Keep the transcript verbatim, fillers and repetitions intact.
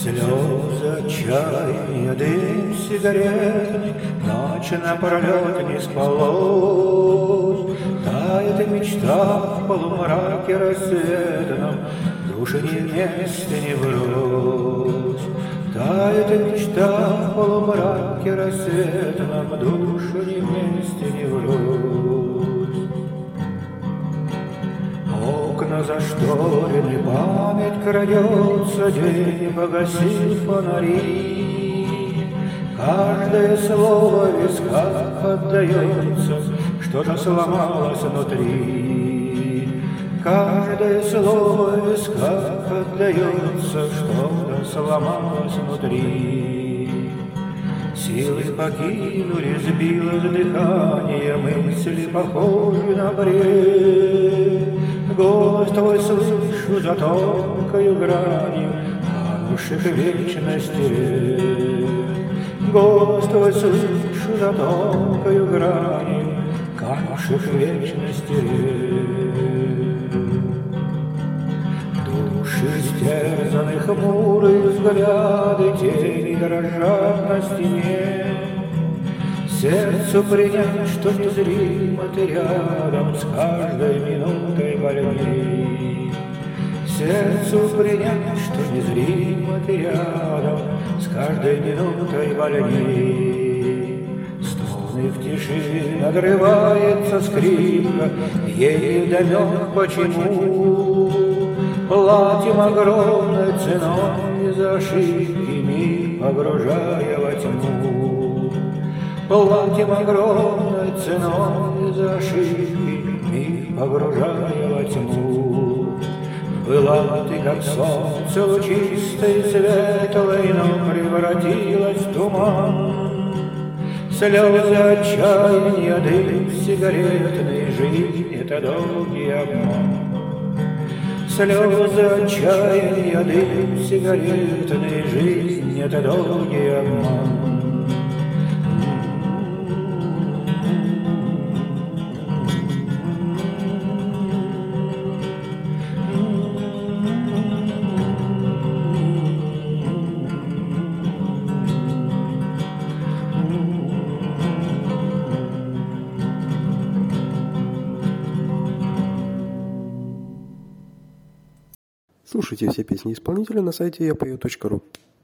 Слезы отчаяния, дым сигаретный, ночь напролет не спалось. Тает мечта в полумраке рассветном, души ни вместе, ни врозь. Тает мечта в полумраке рассветном, души ни вместе, ни врозь. Окна зашторены, память крадется, день погасил фонари. Каждое слово в висках отдается, что-то сломалось внутри. Каждое слово в висках отдается, что-то сломалось внутри. Силы покинули, сбилось дыхание, мысли похожи на бред. Голос твой слышу за тонкою гранью, канувших в вечности. Голос твой слышу за тонкою гранью, канувших в вечности. Души стерзаны, хмурые взгляды, тени дрожат на стене. Сердцу принять, что незримо ты рядом с каждой минутой больней. Сердцу принять, что незримо ты рядом с каждой минутой больней. Стоны в тиши, надрывается скрипка, ей вдомек почему. Платим огромной ценой за ошибки, миг погружая во тьму. Платим огромной ценой за ошибки, миг погружая во тьму. Была ты как солнце лучистой и светлой, но превратилась в туман. Слезы отчаяния, дым сигаретный, жизнь — это долгий обман. Слезы отчаяния, дым сигаретный, жизнь — это долгий обман. Слушайте все песни исполнителя на сайте я пою точка ру.